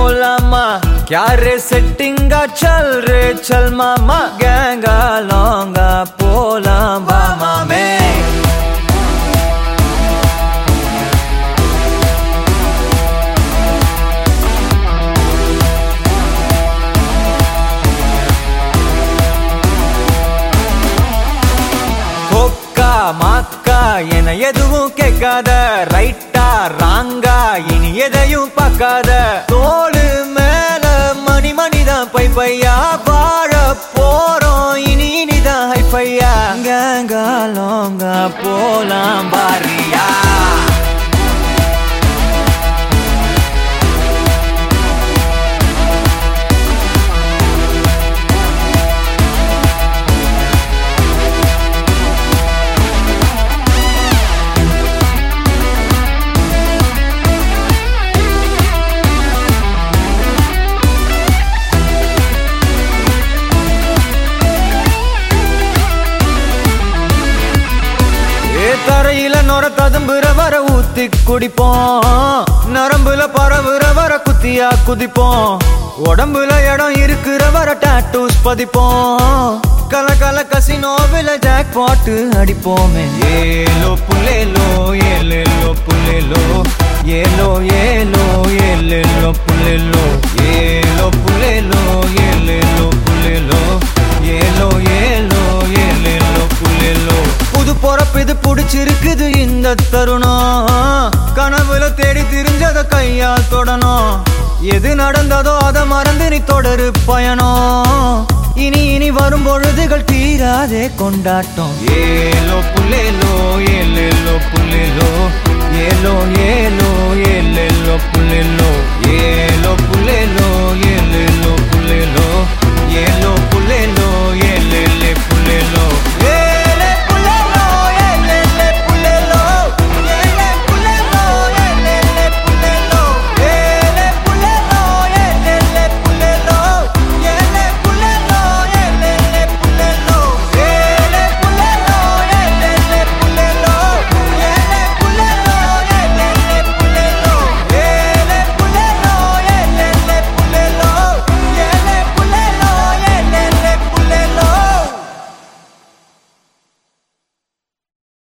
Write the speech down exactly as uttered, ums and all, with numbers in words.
போலாமா क्या रे செட்டிங்கா चल रे चल मामा கேங்கா லாங்கா போலாம் வா மாமே மாக்கா என எதுவும் கேட்காத ரைட்டா ராங்கா இனி எதையும் பார்க்காத தோளு மேல மணி மணிதான் பை பையா வாழ போறோம் இனி இனிதான் ஹை பையா கேங்கா லாங்கா போலாம் பாரியா தரையில நொர ததும்புற வர ஊத்தி குடிப்போம் நரம்புல பரவுற வர குத்தியா குதிப்போம் உடம்புல இடம் இருக்கிற வர டாட்டூஸ் பதிப்போம் கல கல கசினோவில ஜாக் பாட்டு அடிப்போமே ஏலோ புல்லேலோ ஏலேலோ புல்லேலோ ஏலோ ஏலோ ஏலேலோ புல்லேலோ ஏலோ புல்லேலோ ஏலேலோ புல்லேலோ ஏலோ ஏலோ ஏலேலோ புல்லேலோ புது பொறப்பு இது புடிச்சிருக்குது இந்த தருணம் கனவுல தேடி திரிஞ்சத கையால் தொடணும் எது நடந்ததோ அதை மறந்து நீ தொடரு பயணம் இனி இனி வரும் பொழுதுகள் தீராதே கொண்டாட்டம் ஏலோ புல்லேலோ ஏலேலோ புல்லேலோ ஏலோ ஏலோ